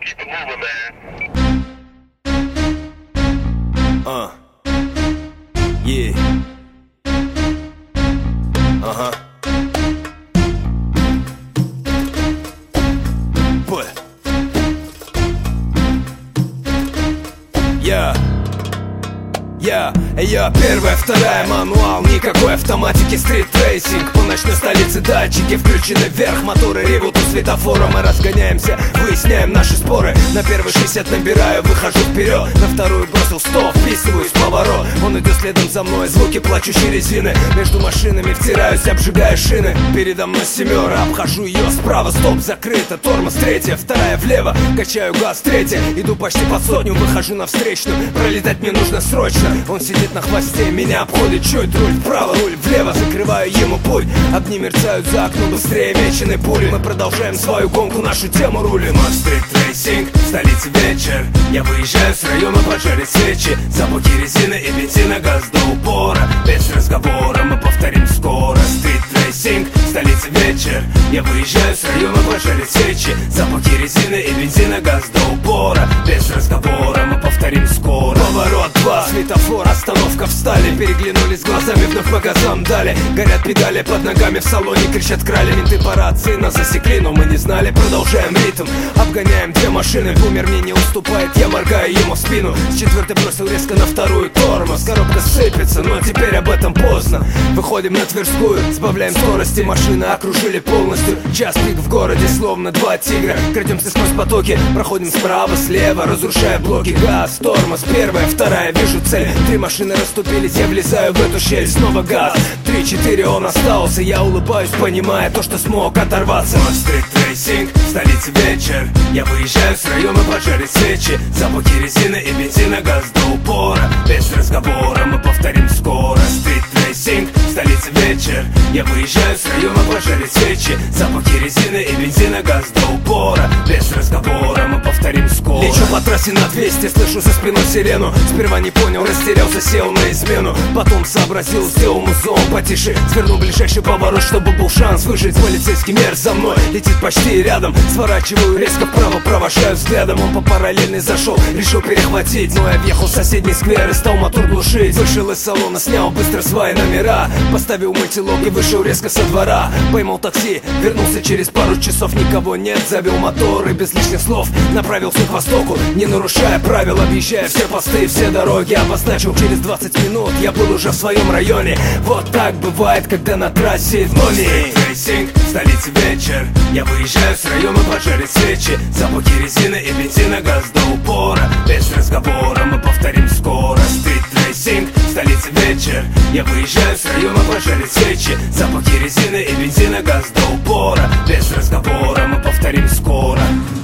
keep it moving, man. Yeah. But я первая, вторая, мануал, никакой автоматики, стрит-трейсинг. По ночной столице датчики включены вверх, моторы ревут у светофора. Мы разгоняемся, выясняем наши споры. На первый 60 набираю, выхожу вперед. На вторую бросил стоп, вписываюсь в поворот. Он идет следом за мной, звуки плачущей резины. Между машинами втираюсь, обжигая шины. Передо мной семера, обхожу ее справа. Стоп, закрыто, тормоз третья, вторая влево. Качаю газ, третья, иду почти под сотню. Выхожу на встречную, пролетать мне нужно срочно. Он сидит на хвосте, меня обходит чуть. Руль вправо, руль влево, закрываю ему путь. Огни мерцают за окном, быстрее меченой пули. Мы продолжаем свою гонку, нашу тему рулим. Стрит-трейсинг, в столице вечер. Я выезжаю с района, поджарить свечи. Запахи резины и бензина, газ до упора. Без разговора мы повторим скоро. Стрит-трейсинг, в столице вечер. Я выезжаю с района, поджарить свечи. Запахи резины и бензина, газ до упора. Без разговора мы повторим скоро. Поворот 2, светофор, остановка, встали. Переглянулись глазами, вновь по газам дали. Горят педали под ногами, в салоне кричат крали. Менты по рации нас засекли, но мы не знали. Продолжаем ритм, обгоняем две машины. Бумер мне не уступает, я моргаю ему в спину. С четвертой бросил резко на вторую тормоз. Коробка сыпется, но теперь об этом поздно. Выходим на Тверскую, сбавляем скорости. Машины окружили полностью. Час пик в городе, словно два тигра. Крадемся сквозь потоки, проходим справа, слева, разрушая блоки. Газ, тормоз, первая, вторая, вижу цель. Три машины расступились, я влезаю в эту щель. Снова газ, 3-4, он остался. Я улыбаюсь, понимая то, что смог оторваться. Стрит-трейсинг, в столице вечер. Я выезжаю с района, поджарить свечи. Запахи резины и бензина, газ до упора. Без разговора мы повторим скоро. Стрит-трейсинг, в столице вечер. Я выезжаю с района, поджарить свечи. Запахи резины и бензина, газ до упора. Без разговора мы повторим скоро. Лечу по трассе на 200, слышу за спиной сирену. Сперва не понял, растерялся, сел на измену. Потом сообразил, сделал музон потише. Свернул ближайший поворот, чтобы был шанс выжить. Полицейский мерз за мной, летит почти рядом. Сворачиваю резко вправо, провожаю взглядом. Он по параллельной зашел, решил перехватить. Но я въехал в соседний сквер и стал мотор глушить. Вышел из салона, снял быстро свои номера. Поставил мультилог и вышел резко со двора. Поймал такси, вернулся через пару часов. Никого нет, завел мотор и без лишних слов направился к востоку, не нарушая правил, объезжая все посты, все дороги. Обозначил через 20 минут, я был уже в своем районе. Вот так бывает, когда на трассе номер. Стрит-трейсинг, в столице вечер. Я выезжаю с района, поджарить свечи. Запахи резины и бензина, газ до упора. Без разговора мы повторим скоро. Стрит-трейсинг, в столице вечер. Я выезжаю с района, поджарить свечи. Запахи резины и бензина, газ до упора. Без разговора мы повторим скоро.